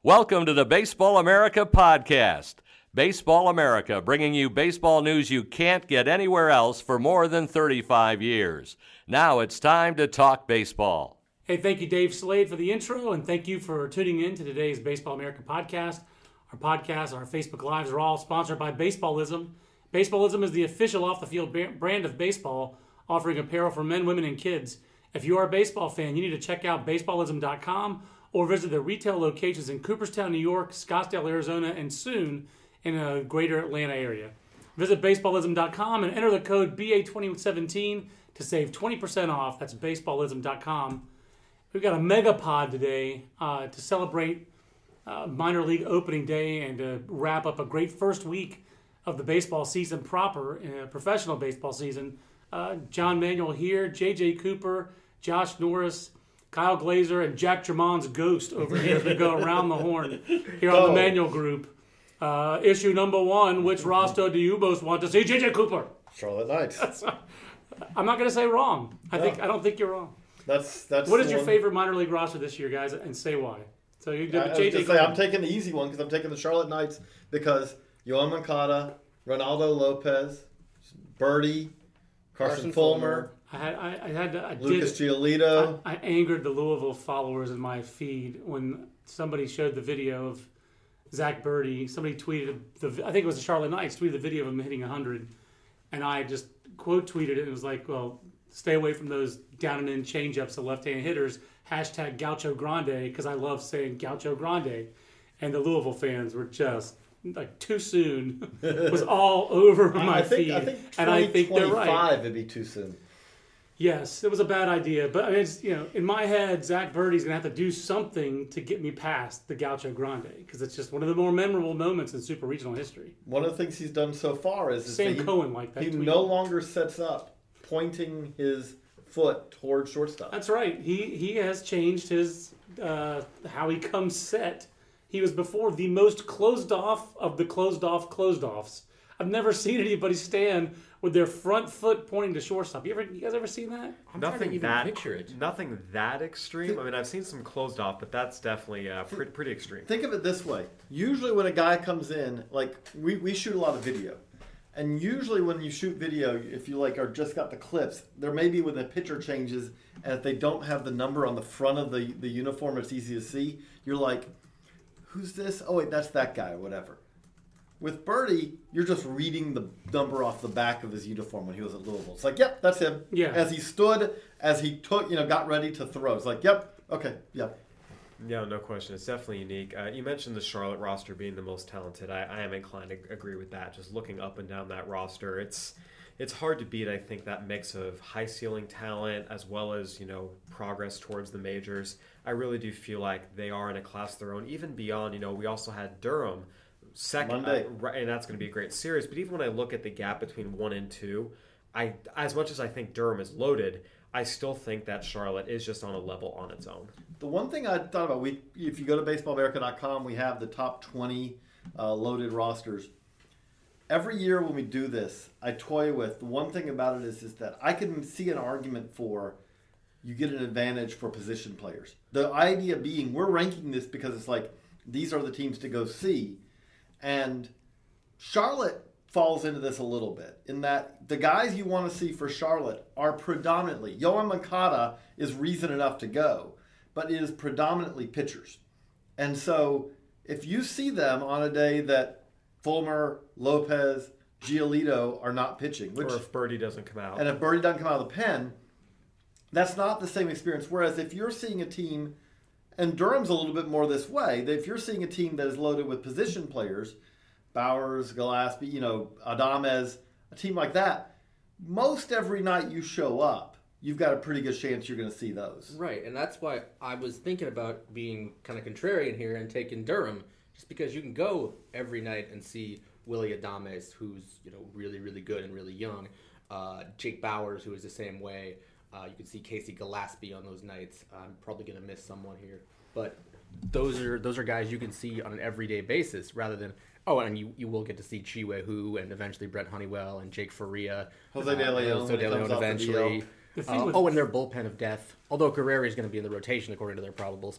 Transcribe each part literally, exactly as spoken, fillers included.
Welcome to the Baseball America podcast. Baseball America, bringing you baseball news you can't get anywhere else for more than thirty-five years. Now it's time to talk baseball. Hey, thank you, Dave Slade, for the intro, and thank you for tuning in to today's Baseball America podcast. Our podcast, our Facebook Lives are all sponsored by Baseballism. Baseballism is the official off-the-field brand of baseball, offering apparel for men, women, and kids. If you are a baseball fan, you need to check out baseballism dot com or visit the retail locations in Cooperstown, New York, Scottsdale, Arizona, and soon in a greater Atlanta area. Visit baseballism dot com and enter the code B A twenty seventeen to save twenty percent off. That's baseballism dot com. We've got a mega pod today uh, to celebrate uh, minor league opening day and to wrap up a great first week of the baseball season proper, uh, professional baseball season. Uh, John Manuel here, J J Cooper, Josh Norris, Kyle Glazer, and Jack German's ghost over here as we go around the horn here on oh. the Manuel Group. Uh, issue number one, which roster do you most want to see? J J Cooper. Charlotte Knights. I'm not going to say wrong. I No. think I don't think you're wrong. That's that's. What is your one. favorite minor league roster this year, guys, and say why? So you did I, I was J J just Cooper. say, I'm taking the easy one because I'm taking the Charlotte Knights because Yoan Moncada, Ronaldo Lopez, Birdie, Carson, Carson Fulmer, I had I, I had to, I Lucas did, Giolito. I, I angered the Louisville followers in my feed when somebody showed the video of Zach Birdie. Somebody tweeted the I think it was the Charlotte Knights tweeted the video of him hitting one hundred, and I just quote tweeted it and was like, well, stay away from those down and in changeups to left-handed hitters. Hashtag Gaucho Grande, because I love saying Gaucho Grande. And the Louisville fans were just like too soon. It was all over my I think, feed. I think and I think they're right. twenty-five would be too soon. Yes, it was a bad idea. But I mean, it's, you know, in my head, Zach Birdie's going to have to do something to get me past the Gaucho Grande, because it's just one of the more memorable moments in Super Regional history. One of the things he's done so far is, is Sam that he, Cohen like that he tweet. no longer sets up pointing his foot towards shortstop. That's right. He he has changed his uh, how he comes set. He was before the most closed off of the closed off closed offs. I've never seen anybody stand with their front foot pointing to shortstop. You ever, you guys ever seen that? I'm trying to Nothing even that picture it. Nothing that extreme. I mean, I've seen some closed off, but that's definitely uh, pretty, pretty extreme. Think of it this way. Usually when a guy comes in, like we, we shoot a lot of video. And usually when you shoot video, if you like are just got the clips, there may be when the pitcher changes and if they don't have the number on the front of the, the uniform, it's easy to see. You're like, who's this? Oh wait, that's that guy or whatever. With Birdie, you're just reading the number off the back of his uniform when he was at Louisville. It's like, yep, that's him. Yeah. As he stood, as he took, you know, got ready to throw. It's like, yep, okay, yep. Yeah, no question. It's definitely unique. Uh, you mentioned the Charlotte roster being the most talented. I, I am inclined to agree with that. Just looking up and down that roster, it's it's hard to beat. I think that mix of high ceiling talent as well as you know progress towards the majors. I really do feel like they are in a class of their own. Even beyond, you know, we also had Durham second, Monday. uh, right, and that's going to be a great series. But even when I look at the gap between one and two, I as much as I think Durham is loaded, I still think that Charlotte is just on a level on its own. The one thing I thought about, we if you go to baseball america dot com, we have the top twenty uh, loaded rosters. Every year when we do this, I toy with, the one thing about it is, is that I can see an argument for you get an advantage for position players. The idea being we're ranking this because it's like these are the teams to go see. And Charlotte falls into this a little bit in that the guys you want to see for Charlotte are predominantly, Yoan Moncada is reason enough to go, but it is predominantly pitchers. And so if you see them on a day that Fulmer, Lopez, Giolito are not pitching, which, Or if Birdie doesn't come out. and if Birdie doesn't come out of the pen, that's not the same experience. Whereas if you're seeing a team, and Durham's a little bit more this way, that if you're seeing a team that is loaded with position players, Bowers, Gillespie, you know, Adames, a team like that, most every night you show up, you've got a pretty good chance you're going to see those. Right, and that's why I was thinking about being kind of contrarian here and taking Durham, just because you can go every night and see Willie Adames, who's you know really, really good and really young, uh, Jake Bowers, who is the same way. Uh, you can see Casey Gillespie on those nights. I'm probably going to miss someone here, but those are those are guys you can see on an everyday basis rather than. Oh, and you, you will get to see Chi Hu and eventually Brent Honeywell and Jake Faria. Jose De Leon, Jose when De he comes Leon off the eventually. D L. The thing Uh, with- oh, and their bullpen of death. Although Guerrero is going to be in the rotation according to their probables, but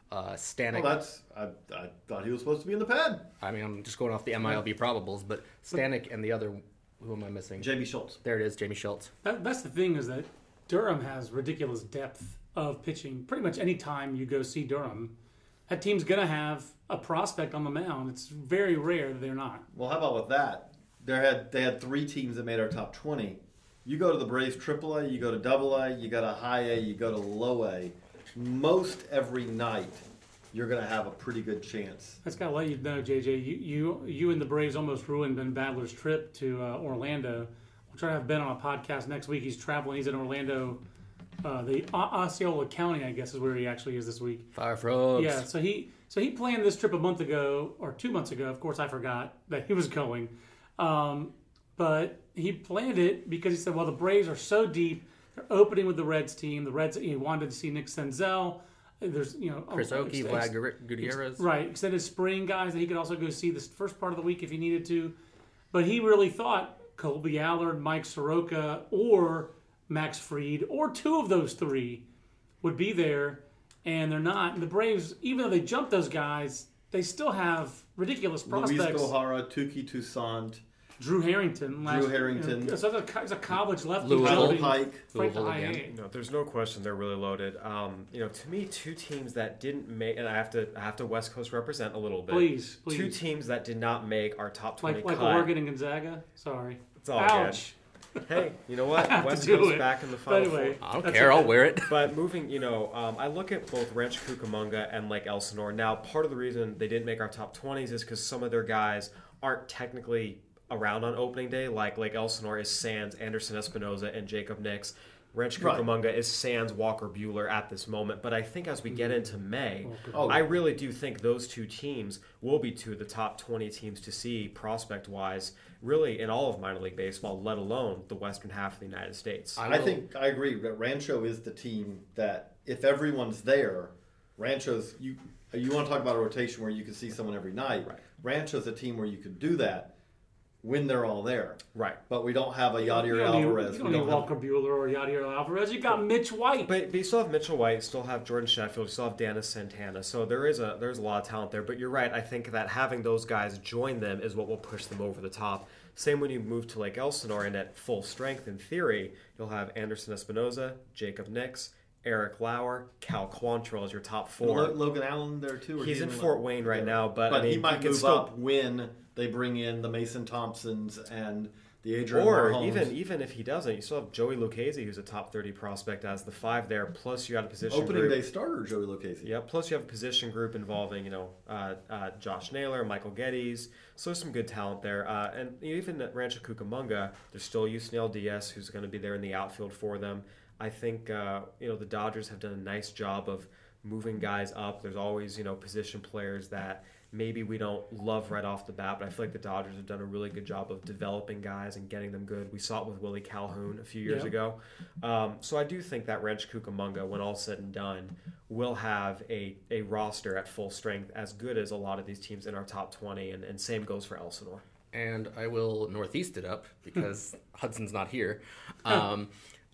Uh, Stanek. Well, that's I, I thought he was supposed to be in the pen. I mean, I'm just going off the M I L B probables, but Stanek and the other, who am I missing? Jamie Schultz. There it is, Jamie Schultz. That, that's the thing is that Durham has ridiculous depth of pitching. Pretty much any time you go see Durham, that team's going to have a prospect on the mound. It's very rare that they're not. Well, how about with that? They had they had three teams that made our top twenty. You go to the Braves triple A, you go to double A, you go to high A, you go to low A. Most every night, you're going to have a pretty good chance. That's got to let you know, J J. You you you and the Braves almost ruined Ben Badler's trip to uh, Orlando. We'll try to have Ben on a podcast next week. He's traveling. He's in Orlando. Uh, the Osceola County, I guess, is where he actually is this week. Fire frogs. Yeah, so he so he planned this trip a month ago or two months ago. Of course, I forgot that he was going, um, but he planned it because he said, "Well, the Braves are so deep. They're opening with the Reds team. The Reds. He wanted to see Nick Senzel. There's you know Chris oh, Oakey, ex- Vlad ex- Gur- Gutierrez. right? Extended spring guys that he could also go see this first part of the week if he needed to. But he really thought Colby Allard, Mike Soroka, or Max Fried, or two of those three would be there, and they're not. And the Braves, even though they jumped those guys, they still have ridiculous prospects. Luis Gohara, Tuki Toussaint, Drew Harrington. Last, Drew Harrington. You know, so that's a, he's a college lefty. Louisville. Tyler jumping Pike. right to Louisville high again. A. No, there's no question they're really loaded. Um, you know, to me, two teams that didn't make, and I have to, I have to West Coast represent a little bit. Please, please. Two teams that did not make our top twenty Like, like cut. Oregon and Gonzaga. Sorry. It's all Ouch. good. Hey, you know what? I have to West do Coast it. back in the But final anyway, four. I don't That's care. okay. I'll wear it. But moving, you know, um, I look at both Rancho Cucamonga and Lake Elsinore. Now, part of the reason they didn't make our top twenties is because some of their guys aren't technically around on opening day. Like Lake Elsinore is Sands, Anderson Espinoza, and Jacob Nix. Rancho Right. Cucamonga is Sands, Walker Bueller at this moment. But I think as we get into May, Oh. I really do think those two teams will be two of the top twenty teams to see prospect-wise, really in all of minor league baseball, let alone the western half of the United States. I I will- think I agree that Rancho is the team that if everyone's there, Rancho's you you want to talk about a rotation where you can see someone every night. Right. Rancho's a team where you could do that when they're all there. Right. But we don't have a You Yadier don't need- Alvarez. You We don't need don't have Walker Bueller or Yadier Alvarez. You got Mitch White. But, but you still have Mitchell White, you still have Jordan Sheffield, you still have Danis Santana. So there is a there's a lot of talent there. But you're right. I think that having those guys join them is what will push them over the top. Same when you move to Lake Elsinore, and at full strength, in theory, you'll have Anderson Espinoza, Jacob Nix, Eric Lauer, Cal Quantrill as your top four. Lo- Logan Allen there too. or He's he in even- Fort Wayne right now, but, but I mean, he might can move still, up when they bring in the Mason Thompsons and the Adrian Or Marhomes. even even if he doesn't, you still have Joey Lucchese, who's a top thirty prospect as the five there. Plus, you got a position opening group. day starter Joey Lucchese. Yeah, plus you have a position group involving, you know, uh, uh, Josh Naylor, Michael Geddes. So there's some good talent there. Uh, and even at Rancho Cucamonga, there's still Yusniel Diaz, who's going to be there in the outfield for them. I think, uh, you know, the Dodgers have done a nice job of moving guys up. There's always, you know, position players that maybe we don't love right off the bat, but I feel like the Dodgers have done a really good job of developing guys and getting them good. We saw it with Willie Calhoun a few years Yeah. ago. Um, so I do think that Rancho Cucamonga, when all's said and done, will have a, a roster at full strength as good as a lot of these teams in our top twenty, and, and same goes for Elsinore. And I will northeast it up because Hudson's not here. Um,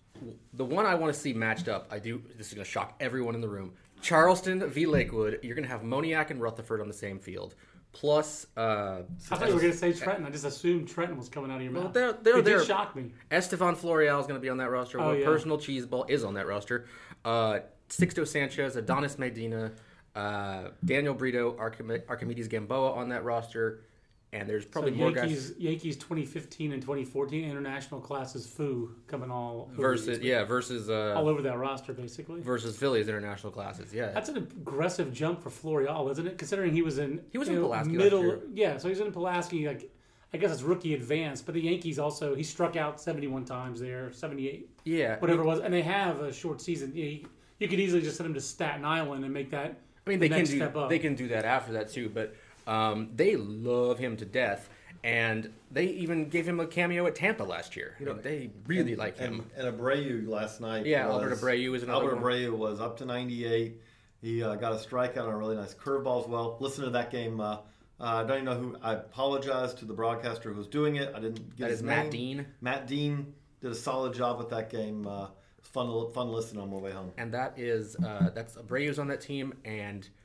the one I want to see matched up, I do. This is going to shock everyone in the room. Charleston v. Lakewood. You're going to have Moniak and Rutherford on the same field. Plus, uh, I thought you were going to say Trenton. I just assumed Trenton was coming out of your Well, mouth. they're- they're it there. did shock me. Estevan Florial is going to be on that roster. Oh, One yeah. Personal Cheese Ball is on that roster. Uh, Sixto Sanchez, Adonis Medina, uh, Daniel Brito, Archim- Archimedes Gamboa on that roster. And there's probably so more Yankees, guys. Yankees twenty fifteen and twenty fourteen international classes foo coming all over Versus, these- yeah, versus uh, all over that roster basically. versus Phillies international classes. Yeah. That's an aggressive jump for Florial, isn't it? Considering he was in He was you in know, Pulaski last middle, year. yeah. So he's in Pulaski. Like I guess it's rookie advanced, but the Yankees also he struck out seventy-one times there, seventy-eight, yeah. whatever it was, and they have a short season. You, know, you, you could easily just send him to Staten Island and make that. I mean, the they can next do step up. they can do that after that too, but um, they love him to death, and they even gave him a cameo at Tampa last year. You know, they really and, like him. And, and Abreu last night. Yeah, was, Albert Abreu was another Albert one. Abreu was up to ninety-eight. He uh, got a strikeout on a really nice curveball as well. Listen to that game. Uh, uh, I don't even know who. I apologize to the broadcaster who was doing it. I didn't get That his is name. Matt Dean. Matt Dean did a solid job with that game. Uh, it's fun to fun to listen on my way home. And that is uh, that's Abreu's on that team, and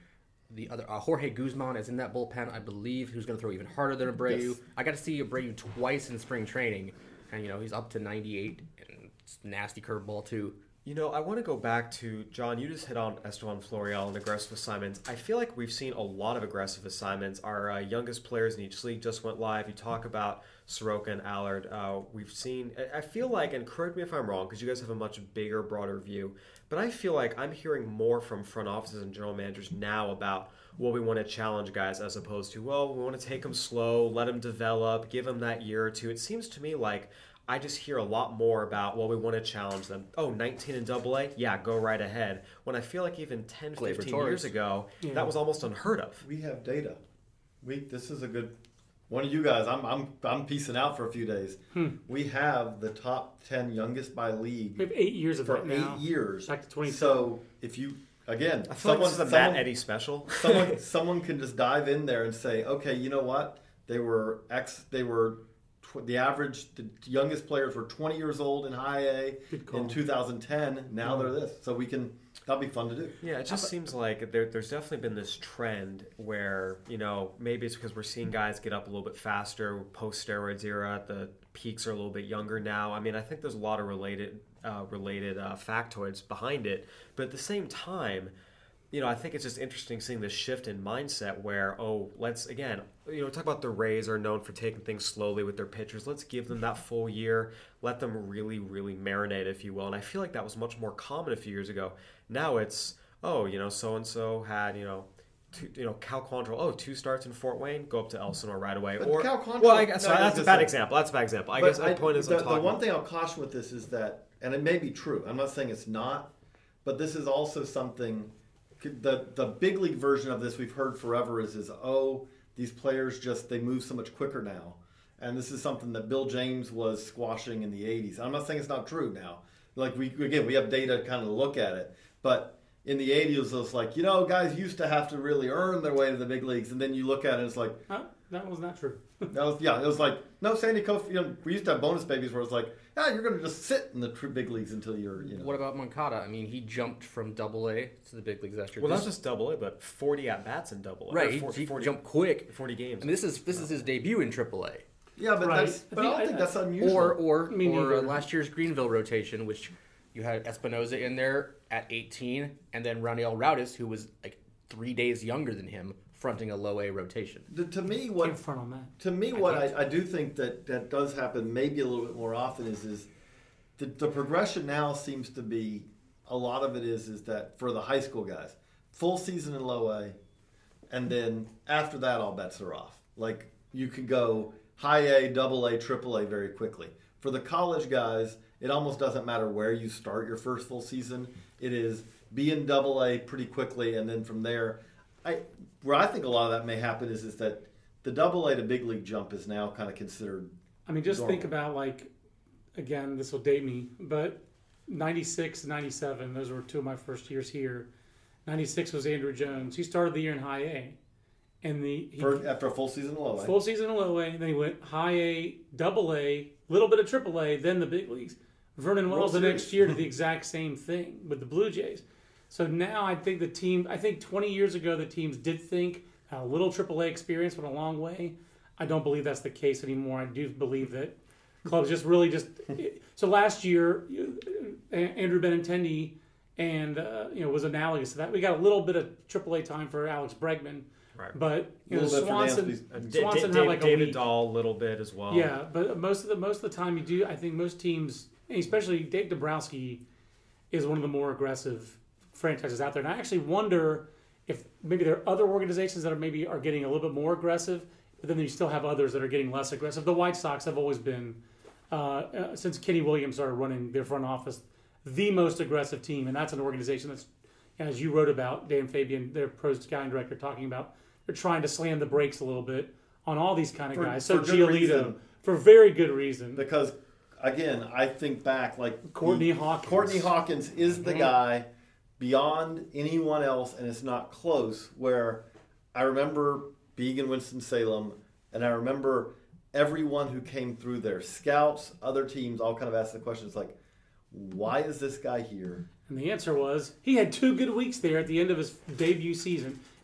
the other uh, Jorge Guzman is in that bullpen, I believe, who's going to throw even harder than Abreu. Yes. I got to see Abreu twice in spring training, and you know he's up to ninety-eight and it's nasty curveball too. You know, I want to go back to, John, you just hit on Esteban Florial and aggressive assignments. I feel like we've seen a lot of aggressive assignments. Our uh, youngest players in each league just went live. You talk about Soroka and Allard. Uh, we've seen, I feel like, and correct me if I'm wrong, because you guys have a much bigger, broader view, but I feel like I'm hearing more from front offices and general managers now about, well, we want to challenge guys as opposed to, well, we want to take them slow, let them develop, give them that year or two. It seems to me like I just hear a lot more about, well, we want to challenge them. Oh, nineteen in double A? Yeah, go right ahead. When I feel like even ten, fifteen years ago, Yeah. that was almost unheard of. We have data. We this is a good one of you guys. I'm I'm I'm peacing out for a few days. Hmm. We have the top ten youngest by league We have eight years of for that now. eight years. Back to twenty. So if you again, I feel like this is a Matt someone, Eddy special. someone someone can just dive in there and say, okay, you know what? They were X. They were tw- the average. The youngest players were twenty years old in high A Good call. in two thousand ten. Now Yeah. they're this. So we can. That'll be fun to do. Yeah, it just seems like there, there's definitely been this trend where, you know, maybe it's because we're seeing guys get up a little bit faster, post-steroids era, the peaks are a little bit younger now. I mean, I think there's a lot of related uh, related uh, factoids behind it. But at the same time, you know, I think it's just interesting seeing this shift in mindset where, oh, let's, again, you know, talk about the Rays are known for taking things slowly with their pitchers. Let's give them that full year. Let them really, really marinate, if you will. And I feel like that was much more common a few years ago. Now it's, oh, you know, so-and-so had, you know, two, you know, Cal Quantrill, oh, two starts in Fort Wayne, go up to Elsinore right away. But or Cal Quantrill- well, I guess no, sorry, that's that's a bad just- example. That's a bad example. I But guess the point is the, I'm the talking one thing I'll caution with this is that, and it may be true. I'm not saying it's not, but this is also something. The the big league version of this we've heard forever is is oh, these players just they move so much quicker now, and this is something that Bill James was squashing in the eighties. I'm not saying it's not true now. Like we again we have data to kind of look at it, but in the eighties it was like, you know, guys used to have to really earn their way to the big leagues, and then you look at it and it's like, Oh, that was not true. that was yeah, it was like no Sandy Koufax. You know, we used to have bonus babies where it's like, yeah, you're going to just sit in the tr- big leagues until you're, you know. What about Moncada? I mean, he jumped from double A to the big leagues last year. well, This- not just double A, but forty at bats in double A. right, Or he, forty, he forty, jumped quick. forty games. I mean, this is this is his debut in triple A. Yeah, but Right. that's I but I, think- don't think I- that's unusual. Or or, Me or uh, neither. last year's Greenville rotation, which you had Espinoza in there at eighteen, and then Raniel Rautis, who was like three days younger than him, fronting a low A rotation. The- to me, Can't what front on that. to me what I, I do think that that does happen maybe a little bit more often is is the, the progression now seems to be a lot of it is is that for the high school guys, full season in low A, and then after that all bets are off. Like you can go high A, double A, triple A very quickly. For the college guys, it almost doesn't matter where you start your first full season. It is be in double A pretty quickly, and then from there, I where I think a lot of that may happen is is that the double A to big league jump is now kind of considered. I mean, just Normal. think about, like, again, this will date me, but ninety-six, ninety-seven, those were two of my first years here. ninety-six was Andrew Jones. He started the year in high A. And the he, For, after a full season in low A. full season in low A, then he went high A, double A, little bit of triple A, then the big leagues. Vernon World Wells the Series. next year did the exact same thing with the Blue Jays. So now I think the team, I think twenty years ago the teams did think a little triple A experience went a long way. I don't believe that's the case anymore. I do believe that clubs just really just. So last year, you- Andrew Benintendi and uh, you know was analogous to that. We got a little bit of triple A time for Alex Bregman, Right. but you know Little bit for Swanson, Dansby. Uh, Da- Swanson Da- had like a David week. Dahl a little bit as well. Yeah, but most of the most of the time you do. I think most teams, especially Dave Dombrowski, is one of the more aggressive franchises out there. And I actually wonder if maybe there are other organizations that are maybe are getting a little bit more aggressive, but then you still have others that are getting less aggressive. The White Sox have always been, uh, uh, since Kenny Williams started running their front office, the most aggressive team, and that's an organization that's, as you wrote about, Dan Fabian, their pros scouting director, talking about they're trying to slam the brakes a little bit on all these kind of For- guys. So for good Giolito, reason. for very good reason. Because again, I think back like Courtney the- Hawkins. Courtney Hawkins is the Mhm. guy beyond anyone else, and it's not close. Where I remember being in Winston-Salem, and I remember everyone who came through there, scouts, other teams, all kind of asked the questions like, "Why is this guy here?" And the answer was he had two good weeks there at the end of his debut season.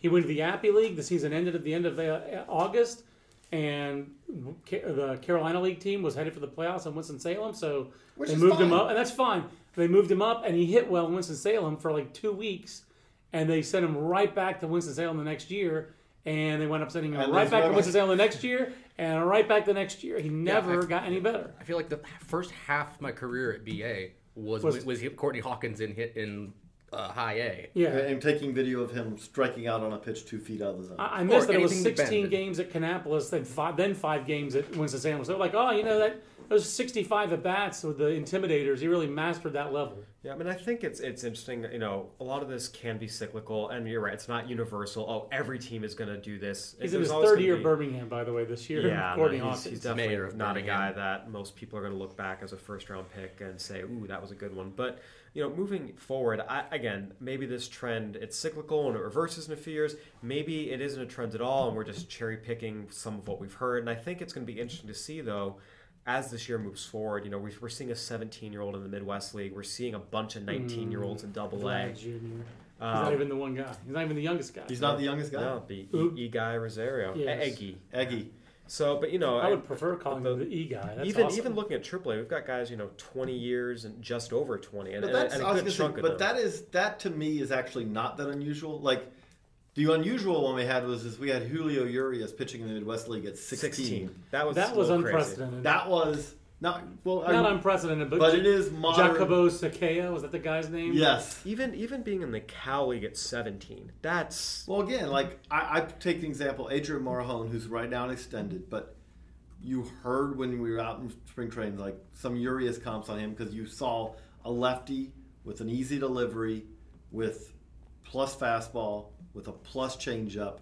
He went to the Appy League. The season ended at the end of uh, August, and the Carolina League team was headed for the playoffs in Winston-Salem, so Which they is moved fine. him up, and that's fine. They moved him up, and he hit well in Winston-Salem for like two weeks, and they sent him right back to Winston-Salem the next year, and they wound up sending him And right there's back to never- Winston-Salem the next year, and right back the next year. He never I- got any better. I feel like the first half of my career at B A was Was- was, was Courtney Hawkins in hit in uh, high A. Yeah. And taking video of him striking out on a pitch two feet out of the zone. I I missed Or that it was anything sixteen bended. games at Kannapolis, then five, then five games at Winston-Salem. So like, oh, you know, that those sixty-five at bats with the Intimidators, he really mastered that level. Yeah, I mean, I think it's it's interesting that, you know, a lot of this can be cyclical, and you're right, it's not universal. Oh, every team is going to do this. He's in There's his always third gonna year be- at Birmingham, by the way, this year. Yeah, no, Courtney he's, Hawkins. he's definitely Mayor of not a guy Birmingham. that most people are going to look back as a first round pick and say, ooh, that was a good one. But, you know, moving forward, I, again, maybe this trend, it's cyclical and it reverses in a few years. Maybe it isn't a trend at all, and we're just cherry picking some of what we've heard. And I think it's going to be interesting to see, though, as this year moves forward. You know, we're seeing a seventeen-year-old in the Midwest League. We're seeing a bunch of nineteen-year-olds in Double A. Vlad Junior He's Um, not even the one guy. He's not even the youngest guy. He's not the youngest guy. No, the Who? E Guy Rosario, Yes. Eggy. Eggy. So, but you know, I I- would prefer calling the- him the E guy. That's even awesome. even looking at Triple A, we've got guys, you know, twenty years and just over twenty, and, But and, that's and a I was good gonna chunk say, of but them. that is that to me is actually not that unusual. Like the unusual one we had was is we had Julio Urias pitching in the Midwest League at sixteen. sixteen. That was that a was little crazy. unprecedented. That was not well. not I, unprecedented, but, but it is modern. Jacobo Sakea, was that the guy's name? Yes. Even even being in the Cal League at seventeen, that's Well, again, like I, I take the example Adrian Marjon, who's right now extended, but you heard when we were out in spring training, like some Urias comps on him because you saw a lefty with an easy delivery, with plus fastball, with a plus changeup,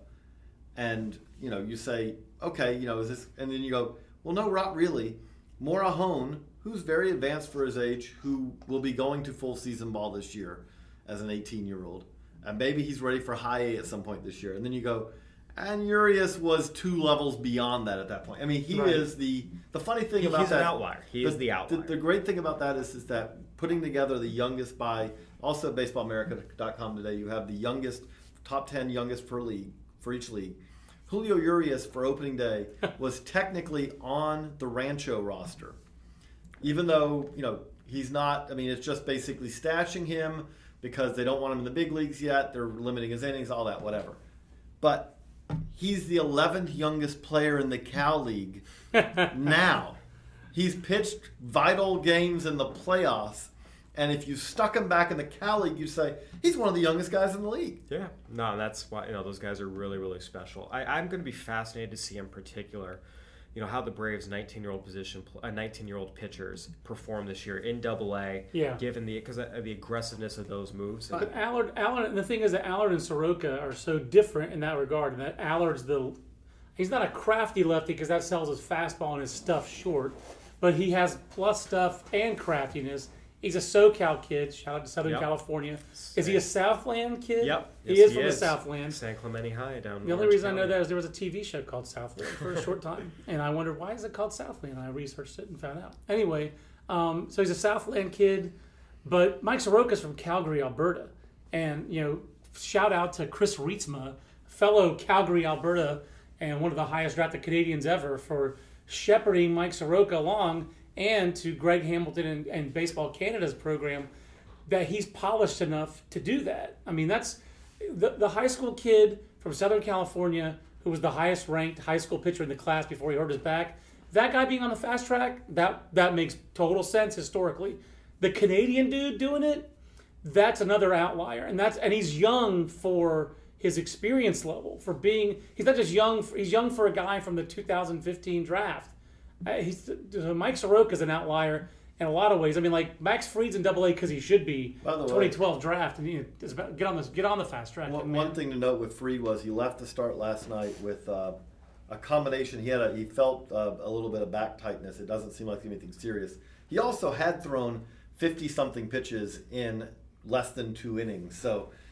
and you know you say, okay, you know, is this? And then you go, well, no, not really. Morajon, who's very advanced for his age, who will be going to full season ball this year as an eighteen-year-old, and maybe he's ready for high A at some point this year. And then you go, and Urias was two levels beyond that at that point. I mean, he Right. is the the funny thing He- about he's that. an outlier. He is the outlier. The, great thing about that is is that putting together the youngest by also at baseball america dot com today, you have the youngest top ten youngest per league for each league. Julio Urias for opening day was technically on the Rancho roster, even though you know he's not. I mean, it's just basically stashing him because they don't want him in the big leagues yet. They're limiting his innings, all that, whatever. But he's the eleventh youngest player in the Cal League now. He's pitched vital games in the playoffs, and if you stuck him back in the Cal League, you'd say he's one of the youngest guys in the league. yeah. No, that's why, you know, those guys are really really special. I, I'm going to be fascinated to see in particular, you know, how the Braves nineteen-year-old position, uh, nineteen-year-old pitchers perform this year in Double A. Yeah. Given the because of the aggressiveness of those moves. And- But Allard, Allard, the thing is that Allard and Soroka are so different in that regard. And that Allard's the, he's not a crafty lefty because that sells his fastball and his stuff short, but he has plus stuff and craftiness. He's a SoCal kid. Shout out to Southern Yep. California. Is he a Southland kid? Yep. He Yes, is from the Southland. San Clemente High down. The only Orange reason I know County. that is there was a T V show called Southland for a short time, and I wondered why is it called Southland. And I researched it and found out. Anyway, um, so he's a Southland kid, but Mike Soroka's from Calgary, Alberta, and you know, shout out to Chris Rietzma, fellow Calgary, Alberta, and one of the highest drafted Canadians ever for shepherding Mike Soroka along, and to Greg Hamilton and, and Baseball Canada's program that he's polished enough to do that. I mean, that's the, the high school kid from Southern California who was the highest ranked high school pitcher in the class before he hurt his back. That guy being on the fast track, that that makes total sense historically. The Canadian dude doing it, that's another outlier, and that's and he's young for his experience level, for being he's not just young. For, he's young for a guy from the two thousand fifteen draft. Uh, he's Mike Soroka is an outlier in a lot of ways. I mean, like Max Fried's in Double A because he should be By the way- twenty twelve draft, and you know, it's about, get on this, get on the fast track. One, man. one thing to note with Freed was he left the start last night with uh, a combination. He had a, he felt uh, a little bit of back tightness. It doesn't seem like anything serious. He also had thrown fifty something pitches in less than two innings. So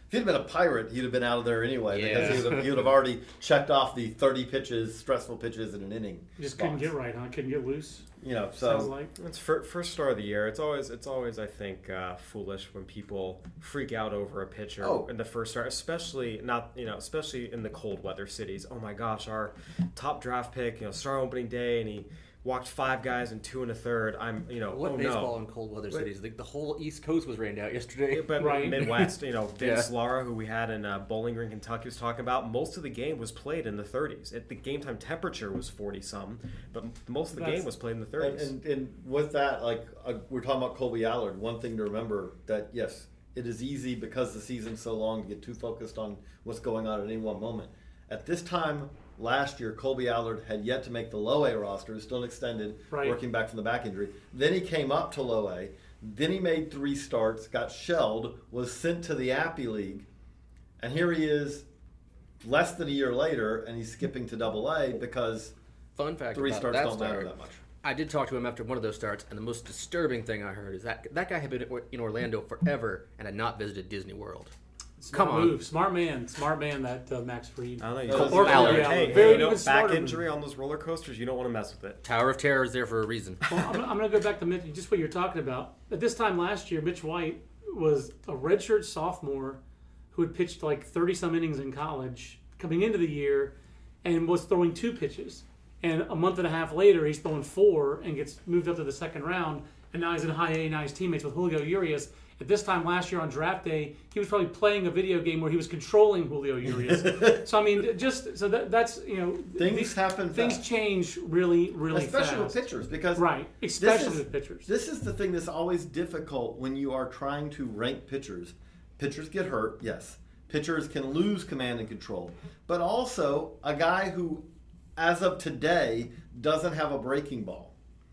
If he'd been a Pirate, he'd have been out of there anyway Yeah. because he would, have, he would have already checked off the thirty pitches, stressful pitches in an inning. Just box. couldn't get right, huh? Couldn't get loose. You know, Sounds so like. It's fir- first start of the year. It's always, it's always, I think, uh, foolish when people freak out over a pitcher Oh. in the first start, especially not, you know, especially in the cold weather cities. Oh my gosh, our top draft pick, you know, start opening day, and he walked five guys and two and a third. I'm, you know, What oh baseball no. in cold weather Wait. cities? The, the whole East Coast was rained out yesterday. But Right. Midwest, you know, Vince Yeah. Lara, who we had in uh, Bowling Green, Kentucky, was talking about, most of the game was played in the thirties. It, the game time temperature was forty-some, but most of the That's- game was played in the And, thirties. and, and with that, like uh, we're talking about Colby Allard, one thing to remember that yes, it is easy because the season's so long to get too focused on what's going on at any one moment. At this time last year, Colby Allard had yet to make the low A roster, was still extended, Right. working back from the back injury. Then he came up to low A. Then he made three starts, got shelled, was sent to the Appy League, and here he is, less than a year later, and he's skipping to double A because Fun fact three about starts that don't start, matter that much. I did talk to him after one of those starts, and the most disturbing thing I heard is that that guy had been in Orlando forever and had not visited Disney World. Smart Come on. move. Smart man. Smart man, that uh, Max Fried. I don't know. You Or just- Colby Allard. Hey, Very hey, you know, even back smarter than- injury on those roller coasters, you don't want to mess with it. Tower of Terror is there for a reason. Well, I'm, I'm going to go back to Mitch, just what you're talking about. At this time last year, Mitch White was a redshirt sophomore who had pitched like thirty-some innings in college coming into the year and was throwing two pitches. And a month and a half later, he's throwing four and gets moved up to the second round. And now he's in high A, now he's teammates with Julio Urias. At this time last year on draft day, he was probably playing a video game where he was controlling Julio Urias. So, I mean, just so that that's, you know, Things these- happen Things fast. change really, really Especially fast. with pitchers, because Right, especially this is, with pitchers. This is the thing that's always difficult when you are trying to rank pitchers. Pitchers get hurt, yes. Pitchers can lose command and control. But also, a guy who, as of today, doesn't have a breaking ball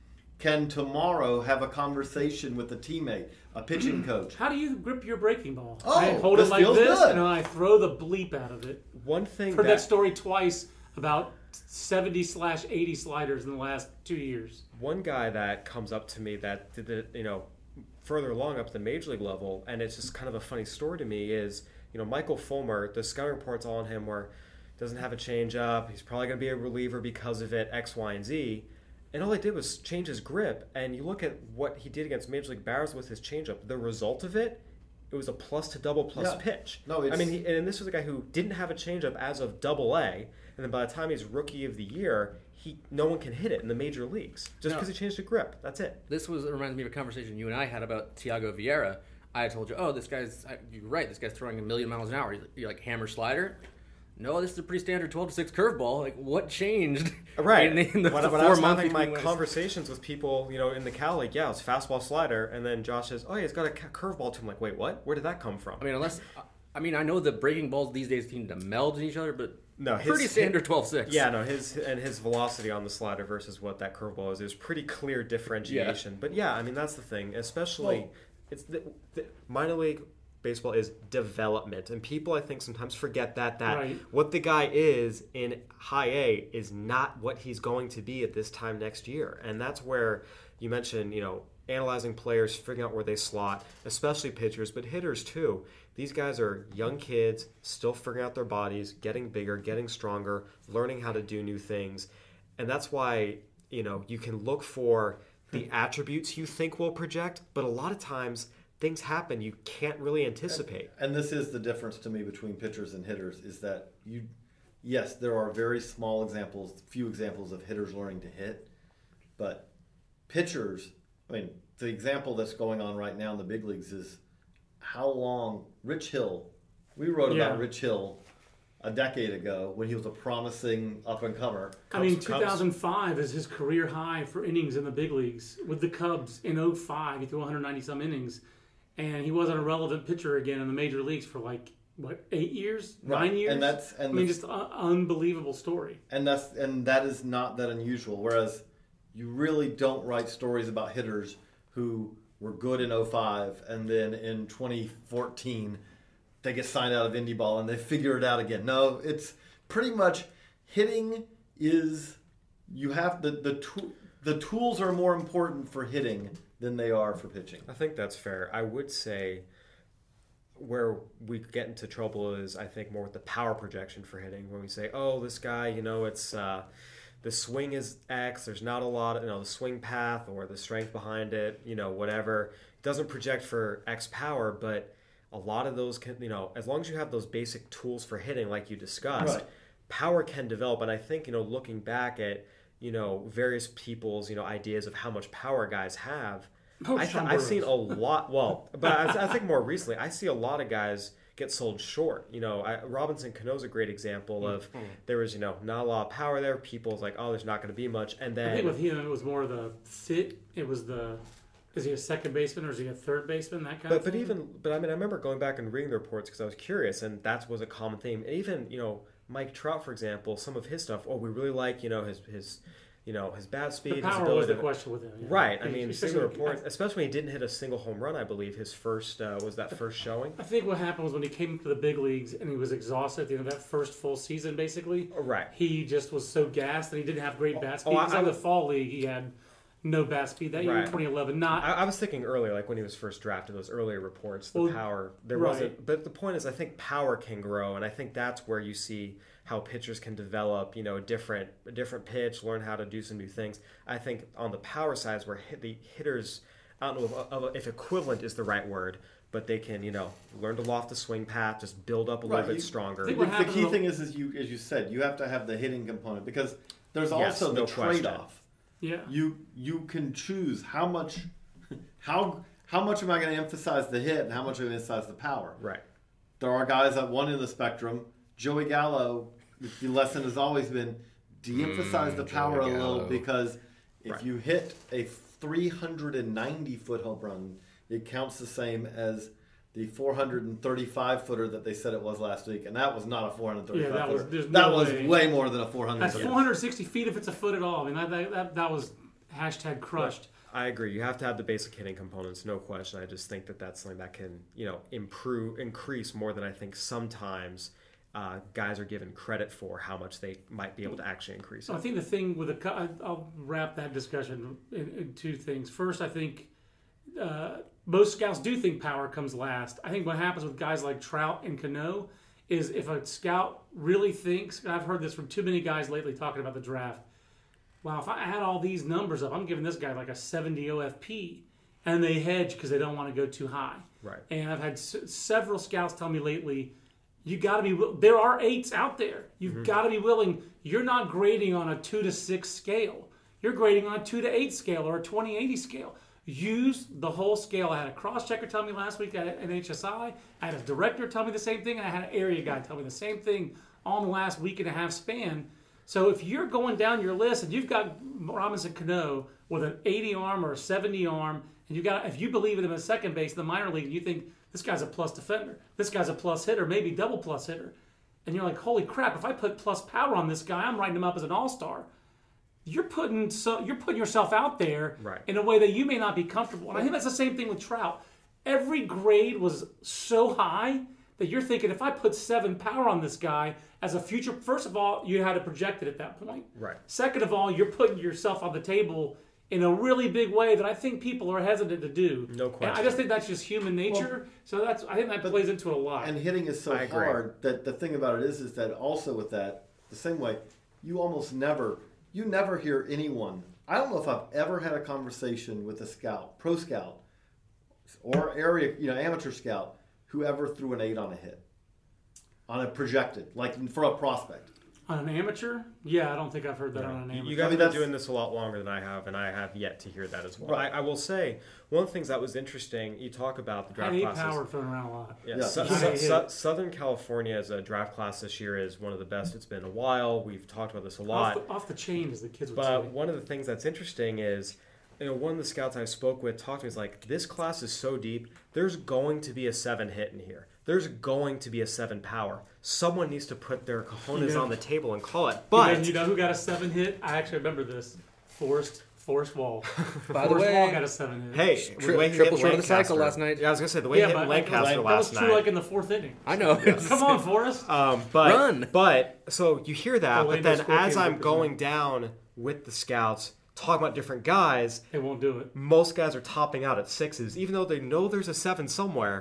can tomorrow have a conversation with a teammate, a pitching coach. How do you grip your breaking ball? Oh, I hold it this like feels this, good. and then I throw the bleep out of it. One thing Heard that that, story twice about seventy slash eighty sliders in the last two years. one guy that comes up to me that did it, you know, further along up the major league level, and it's just kind of a funny story to me, is, you know, Michael Fulmer, the scouting reports all on him where doesn't have a changeup, he's probably going to be a reliever because of it, X, Y, and Z. And all he did was change his grip. And you look at what he did against Major League Batters with his changeup. The result of it, it was a plus to double plus Yeah. pitch. No, it's- I mean, he, and this was a guy who didn't have a changeup as of double A. And then by the time he's rookie of the year, he no one can hit it in the major leagues just No. because he changed the grip. That's it. This was it reminds me of a conversation you and I had about Tiago Vieira. I told you, oh, this guy's I, you're right. This guy's throwing a million miles an hour. You're, you're like hammer slider. No, this is a pretty standard twelve to six curveball. Like, what changed? Right. In the, in the, when the when I four was months having my between when- conversations with people, you know, in the Cal League, yeah, it's fastball slider. And then Josh says, oh, yeah, he's got a ca- curveball to him. Like, wait, what? Where did that come from? I mean, unless I mean, I know the breaking balls these days seem to meld in each other, but No, his- pretty standard twelve six. Yeah, no, his and his velocity on the slider versus what that curveball is, there's pretty clear differentiation. But yeah, I mean that's the thing, especially Well- it's the, the minor league baseball is development, and people I think sometimes forget that that Right. what the guy is in high A is not what he's going to be at this time next year, and that's where you mentioned, you know, analyzing players, figuring out where they slot, especially pitchers, but hitters too. These guys are young kids, still figuring out their bodies, getting bigger, getting stronger, learning how to do new things. And that's why, you know, you can look for the attributes you think will project, but a lot of times things happen you can't really anticipate. And this is the difference to me between pitchers and hitters is that you, yes, there are very small examples, few examples of hitters learning to hit, but pitchers, I mean, the example that's going on right now in the big leagues is how long Rich Hill, we wrote Yeah. about Rich Hill a decade ago when he was a promising up-and-comer. I mean, Cubs- two thousand five is his career high for innings in the big leagues. With the Cubs in oh five, he threw one hundred ninety some innings, and he wasn't a relevant pitcher again in the major leagues for like what eight years, Right. nine years. And that's- and I mean, the- just an unbelievable story. And that's and that is not that unusual. Whereas you really don't write stories about hitters who were good in oh five and then in twenty fourteen they get signed out of indie ball and they figure it out again. No, it's pretty much hitting is you have the the tool, the tools are more important for hitting than they are for pitching. I think that's fair. I would say where we get into trouble is, I think, more with the power projection for hitting. When we say, oh, this guy, you know, it's uh, the swing is X, there's not a lot of, you know, the swing path or the strength behind it, you know, whatever. It doesn't project for X power, but a lot of those can, you know, as long as you have those basic tools for hitting, like you discussed, Right. power can develop. And I think, you know, looking back at, you know, various people's, you know, ideas of how much power guys have, Oh, I th- Sean I've seen Burroughs. a lot. Well, but I, I think more recently, I see a lot of guys get sold short. You know, I, Robinson Cano's a great example of there was, you know, not a lot of power there. People's like, oh, there's not going to be much, and I then think with him, it was more the fit. It was the, is he a second baseman or is he a third baseman? That kind But of but thing. even but I mean I remember going back and reading the reports because I was curious, and that was a common theme. And even you know Mike Trout, for example, some of his stuff. Oh, we really like you know his his you know his bat speed, the his power ability was the to- question with him. yeah. Right. I He- mean, especially seeing the with- report, especially when he didn't hit a single home run. I believe his first uh, was that first showing. I think what happened was when he came to the big leagues and he was exhausted at the end of that first full season, basically. Oh, right. He just was so gassed that he didn't have great bat speed. oh, I- Because I in the was- fall league, he had no bat speed. That year, Right. in twenty eleven, not. I, I was thinking earlier, like when he was first drafted, those earlier reports, the Well, power there right. wasn't. But the point is, I think power can grow, and I think that's where you see how pitchers can develop. You know, a different a different pitch, learn how to do some new things. I think on the power side is where hit, the hitters, I don't know if, if equivalent is the right word, but they can you know learn to loft the swing path, just build up a Right, little bit you- stronger. I think The, what the happened key with- thing is, is you, as you said, you have to have the hitting component because there's Yes, also no the question. trade-off. yeah. You you can choose how much, how how much am I going to emphasize the hit and how much am I going to emphasize the power. Right. There are guys at one end of the spectrum. Joey Gallo, the lesson has always been de-emphasize the power a Joey little Gallo. because if Right. you hit a three hundred ninety foot home run, it counts the same as the four hundred thirty-five footer that they said it was last week, and that was not a four hundred thirty-five Yeah, that was- footer. there's that no was way. way more than a four hundred. That's four hundred sixty feet if it's a foot at all. I mean, that, that, that, that was hashtag crushed. I agree. You have to have the basic hitting components, no question. I just think that that's something that can, you know, improve, increase more than I think sometimes uh, guys are given credit for how much they might be able to actually increase So it. I think the thing with the, co- I- I'll wrap that discussion in, in two things. First, I think uh, most scouts do think power comes last. I think what happens with guys like Trout and Cano is if a scout really thinks, and I've heard this from too many guys lately talking about the draft, wow, if I add all these numbers up, I'm giving this guy like a seventy O F P. And they hedge because they don't want to go too high. Right. And I've had s- several scouts tell me lately, you got to be, wi- there are eights out there. You've Mm-hmm. got to be willing. You're not grading on a two to six scale. You're grading on a two to eight scale or a twenty eighty scale. Use the whole scale. I had a cross checker tell me last week at N H S I. I had a director tell me the same thing, and I had an area guy tell me the same thing all in the last week and a half span. So if you're going down your list and you've got Robinson Cano with an eighty arm or a seventy arm, and you got if you believe in him as second base in the minor league, and you think this guy's a plus defender, this guy's a plus hitter, maybe double plus hitter, and you're like, holy crap! If I put plus power on this guy, I'm writing him up as an all star. You're putting so you're putting yourself out there Right. in a way that you may not be comfortable. And I think that's the same thing with Trout. Every grade was so high that you're thinking, if I put seven power on this guy as a future, first of all, you had to project it at that point. Right. Second of all, you're putting yourself on the table in a really big way that I think people are hesitant to do. No And I question. just think that's just human nature. so that's I think that plays into it a lot. And hitting is so I agree. hard that the thing about it is, is that also with that, the same way, you almost never, you never hear anyone. I don't know if I've ever had a conversation with a scout, pro scout, or area, you know, amateur scout, who ever threw an eight on a hit, on a projected, like for a prospect. On an amateur? Yeah, I don't think I've heard that Yeah. on an You- amateur. You guys I mean, have been that's- doing this a lot longer than I have, and I have yet to hear that as well. Right. I, I will say, one of the things that was interesting, you talk about the I draft hate classes. power thrown around a lot. Yeah, Yeah. Su- Yeah. Su- Yeah. Su- Southern California as a draft class this year is one of the best it's been in a while. We've talked about this a lot. Off the, off the chain, as the kids would But say. one of the things that's interesting is, you know, one of the scouts I spoke with talked to me is like, this class is so deep, there's going to be a seven hit in here. There's going to be a seven power. Someone needs to put their cojones Yeah. on the table and call it. You But know, you know who got a seven hit? I actually remember this. Forrest Forrest Wall. By the Forrest way, Wall got a seven hit. hey, Tri- the way he triple hit run of the cycle Lancaster- last night. Yeah, I was gonna say the way yeah, he but hit Lancaster that last was true night. like in the fourth inning. I know. Come on, Forrest. Um, but Run. but so you hear that, Orlando but then Scorpions as I'm represent. going down with the scouts, talking about different guys, They won't do it. most guys are topping out at sixes, even though they know there's a seven somewhere.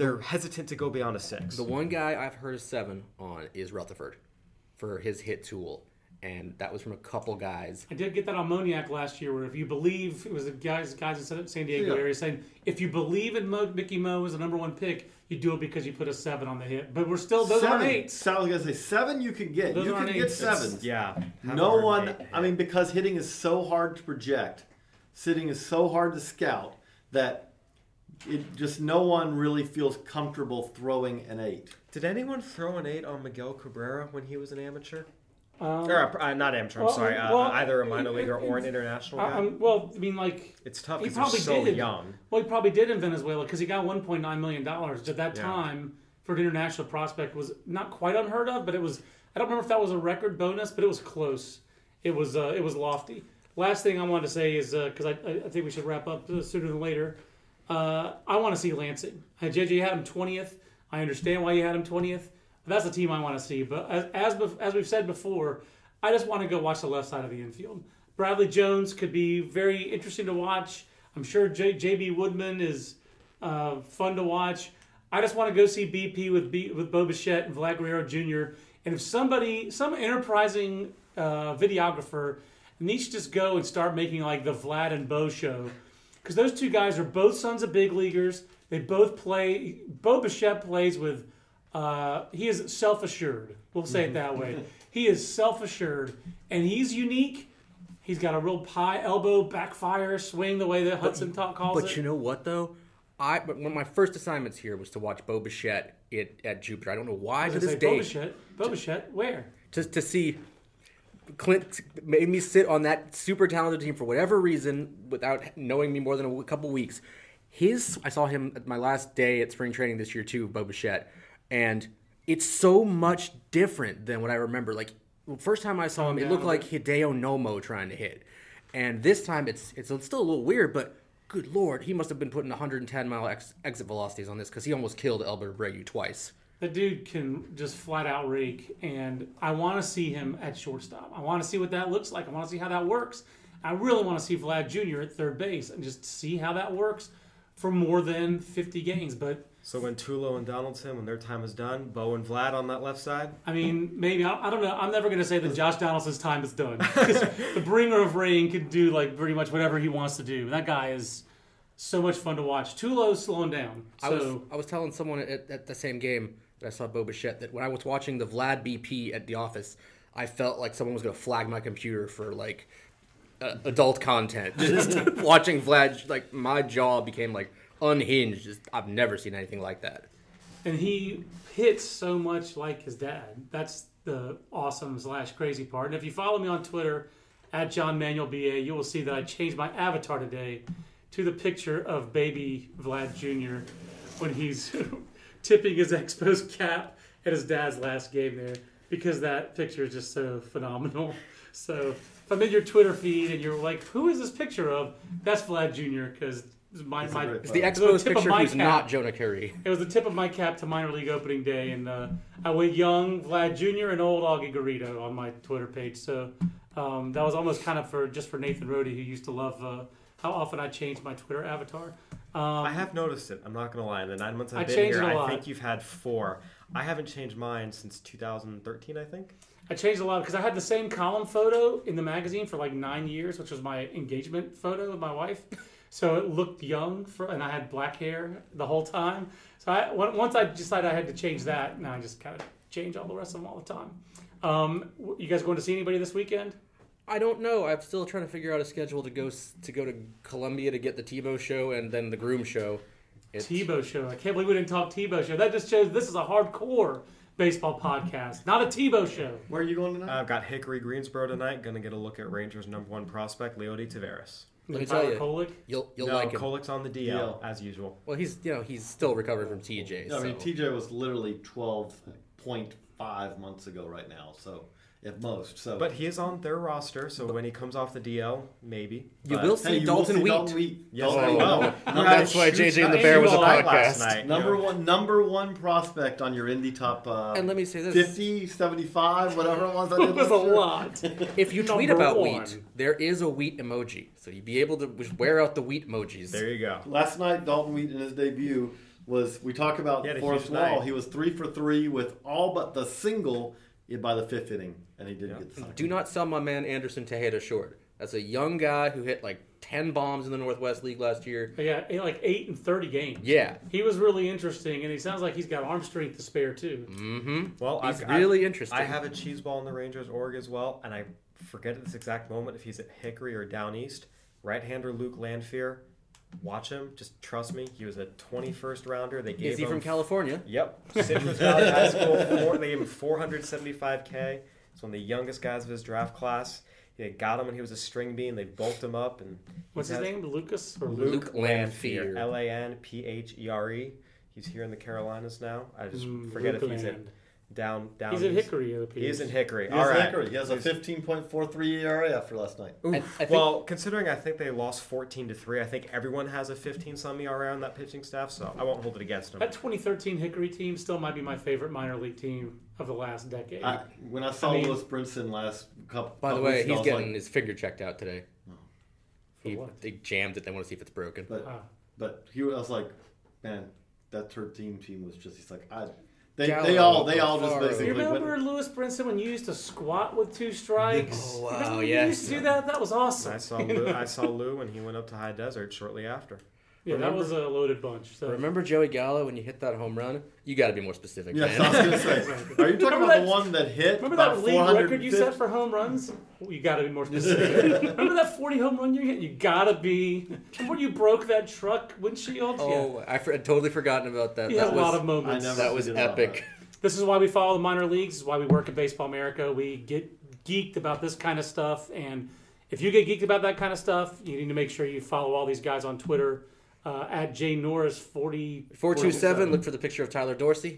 they're hesitant to go beyond a six. The one guy I've heard a seven on is Rutherford for his hit tool. And that was from a couple guys. I did get that on Moniac last year, where if you believe, it was the guys guys in San Diego Yeah. area saying, if you believe in Mo, Mickey Mo as the number one pick, you do it because you put a seven on the hit. But we're still, those seven. aren't eights. So I was gonna say seven. You could get. Those you aren't could get eights. sevens. Yeah. have No a one. hard eight. I mean, because hitting is so hard to project, sitting is so hard to scout that it just no one really feels comfortable throwing an eight. Did anyone throw an eight on Miguel Cabrera when he was an amateur? Um, Or uh, not amateur, I'm well, sorry. Uh, well, either a minor it- leaguer or an it- international I, guy? I'm- well, I mean, like, It's tough he because they're probably so did. young. Well, he probably did in Venezuela because he got one point nine million dollars. At that Yeah. time, for an international prospect, was not quite unheard of, but it was. I don't remember if that was a record bonus, but it was close. It was. Uh, it was lofty. Last thing I wanted to say is because I, I think we should wrap up sooner than later. Uh, I want to see Lansing. Uh, J J had him twentieth. I understand why you had him twentieth. But that's the team I want to see. But as as, bef- as we've said before, I just want to go watch the left side of the infield. Bradley Jones could be very interesting to watch. I'm sure J- JB Woodman is uh, fun to watch. I just want to go see B P with B- with Bo Bichette and Vlad Guerrero Junior And if somebody, some enterprising uh, videographer needs to just go and start making like the Vlad and Bo show, because those two guys are both sons of big leaguers. They both play. Bo Bichette plays with. Uh, he is self-assured. We'll say it that way. He is self-assured, and he's unique. He's got a real pie elbow backfire swing, the way that Hudson talk calls But it. you know what, though? I but one of my first assignments here was to watch Bo Bichette at, at Jupiter. I don't know why to I this say, day. Bo Bichette, Bo Bichette, where? Just to see Clint made me sit on that super talented team for whatever reason without knowing me more than a couple weeks. His I saw him at my last day at spring training this year too, Bo Bichette, and it's so much different than what I remember. Like the first time I saw him, it looked like Hideo Nomo trying to hit, and this time it's it's still a little weird, but good lord, he must have been putting one hundred ten mile ex- exit velocities on this because he almost killed Albert Abreu twice. The dude can just flat out rake, and I want to see him at shortstop. I want to see what that looks like. I want to see how that works. I really want to see Vlad Junior at third base and just see how that works for more than fifty games. But So when Tulo and Donaldson, when their time is done, Bo and Vlad on that left side? I mean, maybe I, I don't know. I'm never going to say that Josh Donaldson's time is done. 'Cause the bringer of rain can do like pretty much whatever he wants to do. That guy is so much fun to watch. Tulo's slowing down. So I was I was telling someone at, at the same game that I saw Bo Bichette that when I was watching the Vlad B P at the office, I felt like someone was going to flag my computer for like uh, adult content. Just watching Vlad, like my jaw became like unhinged. Just I've never seen anything like that. and he hits so much like his dad. That's the awesome slash crazy part. And if you follow me on Twitter at John Manuel B A, you will see that I changed my avatar today to the picture of baby Vlad Junior when he's tipping his Expos cap at his dad's last game there, because that picture is just so phenomenal. So if I'm in your Twitter feed and you're like, who is this picture of? That's Vlad Junior because my, He's a my, great It's the It was the Expos tip of picture my who's cap. not Jonah Curry. It was the tip of my cap to minor league opening day, and uh, I went young Vlad Junior and old Augie Garrido on my Twitter page. So um, that was almost kind of for just for Nathan Rohde, who used to love uh, how often I changed my Twitter avatar. Um, I have noticed it. I'm not going to lie. In the nine months I've I been changed here, it a I lot. think you've had four. I haven't changed mine since two thousand thirteen, I think. I changed a lot because I had the same column photo in the magazine for like nine years, which was my engagement photo with my wife. So it looked young, for, and I had black hair the whole time. So I, once I decided I had to change that, now I just kind of change all the rest of them all the time. Um, you guys going to see anybody this weekend? I don't know. I'm still trying to figure out a schedule to go s- to go to Columbia to get the Tebow show and then the Groom show. It's, Tebow show. I can't believe we didn't talk Tebow show. That just shows this is a hardcore baseball podcast, not a Tebow show. Where are you going tonight? I've got Hickory Greensboro tonight. Going to get a look at Rangers' number one prospect, Leody Taveras. Let me Tyler tell you, Kolek. you'll you'll no, like him. Kolik's on the D L, D L. as usual. Well, he's you know he's still recovering from T J. No, I mean, so- T J was literally twelve point five months ago right now, so at most. So, But he is on their roster, so when he comes off the D L, maybe. You but- will hey, see you Dalton will see Wheat. Dalton Wheat. Yes, Dalton I Wheat. will. Number- That's why J J and the Bear was a Last podcast. night, Number yeah. one, number one prospect on your Indy top uh, And let me say this: fifty, seventy-five, whatever it was. I did It was a last year. lot. if you tweet Number about one. wheat, there is a wheat emoji, so you'd be able to wear out the wheat emojis. There you go. Last night, Dalton Wheat in his debut was we talk about He had a Forrest huge Wall. night. He was three for three with all but the single by the fifth inning, and he didn't Yeah. get the second. Do not sell my man Anderson Tejeda short. That's a young guy who hit like ten bombs in the Northwest League last year. Yeah, he had like eight and thirty games. Yeah. He was really interesting, and he sounds like he's got arm strength to spare too. Mm-hmm. Well, He's I've- really I've- interesting. I have a cheese ball in the Rangers org as well, and I forget at this exact moment if he's at Hickory or Down East. Right-hander Luke Lanfear, watch him. Just trust me. He was a twenty-first rounder. They gave Is he him from California? Yep, Citrus Valley High School. Four, they gave him four hundred seventy-five K. It's one of the youngest guys of his draft class. They got him when he was a string bean. They bulked him up, and What's his has- name? Lucas or Luke Luke? Luke Lanfear. Lanfear, L A N P H E R E. He's here in the Carolinas now. I just Mm, forget if he's at Lukeland. down down. He's at east. Hickory. It appears. He is in Hickory. He All has, right. Hickory. He has a He's- fifteen point four three E R A after last night. I, I think, Well, considering I think they lost fourteen to three, I think everyone has a fifteen some E R A on that pitching staff, so I won't hold it against them. That twenty thirteen Hickory team still might be my favorite minor league team of the last decade. I, when I saw I mean- Lewis Brinson last couple, by the couple way, weeks ago, he's I was getting like, his finger checked out today. For He, what? they jammed it. They want to see if it's broken. but Ah. but he was like, man, that thirteen team was just. He's like, I. They, Gallo, they all they all just Alfaro. basically You went- remember Lewis Brinson when you used to squat with two strikes? Oh, wow, Remember when yes. You used to do that? That was awesome. I saw Lou, I saw Lou when he went up to High Desert shortly after. yeah, that remember- was a loaded bunch. So. Remember Joey Gallo when you hit that home run? You got to be more specific, Yes, man. I was gonna say. Are you talking Remember about that- the one that hit? Remember about that league record you set four hundred fifty? for home runs? You got to be more specific. Remember that forty home run you hit? You got to be. Remember when you broke that truck windshield? Oh, I for, I'd totally forgotten about that. yeah. He that has a was, lot of moments. I never- that was forget about epic. This is why we follow the minor leagues. This is why we work at Baseball America. We get geeked about this kind of stuff. And if you get geeked about that kind of stuff, you need to make sure you follow all these guys on Twitter uh, at J Norris forty four two seven, look for the picture of Tyler Dorsey.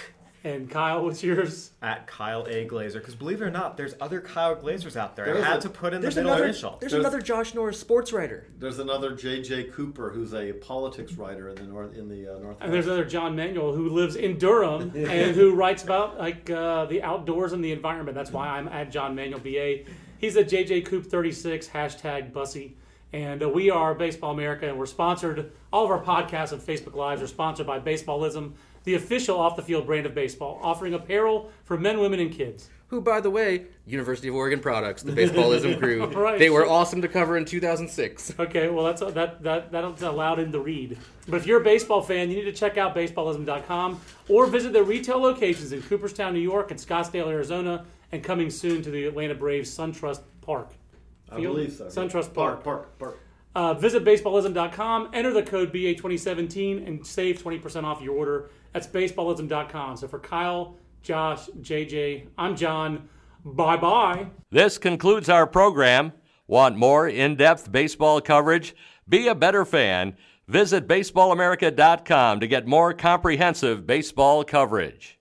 And Kyle, what's yours? At Kyle A. Glazer. Because believe it or not, there's other Kyle Glazers out there. There's I had a- to put in the There's middle another, initial. there's There's- another Josh Norris sports writer. There's another J J Cooper who's a politics writer in the north in the uh, north. And there's another John Manuel who lives in Durham and who writes about like uh, the outdoors and the environment. That's why I'm at John Manuel B A. He's at J J Coop thirty-six, hashtag Bussy. And uh, we are Baseball America, and we're sponsored. All of our podcasts and Facebook Lives are sponsored by Baseballism, the official off-the-field brand of baseball, offering apparel for men, women, and kids. Who, by the way, University of Oregon products, the Baseballism crew. Right. They were awesome to cover in two thousand six. Okay, well that's that that that's allowed in the read. But if you're a baseball fan, you need to check out baseballism dot com or visit their retail locations in Cooperstown, New York, and Scottsdale, Arizona, and coming soon to the Atlanta Braves SunTrust Park. I Field? believe so. SunTrust Park. Park, Park. Uh, visit baseballism dot com, enter the code B A twenty seventeen, and save twenty percent off your order. That's baseballism dot com. So for Kyle, Josh, J J, I'm John. Bye-bye. This concludes our program. Want more in-depth baseball coverage? Be a better fan. Visit baseball america dot com to get more comprehensive baseball coverage.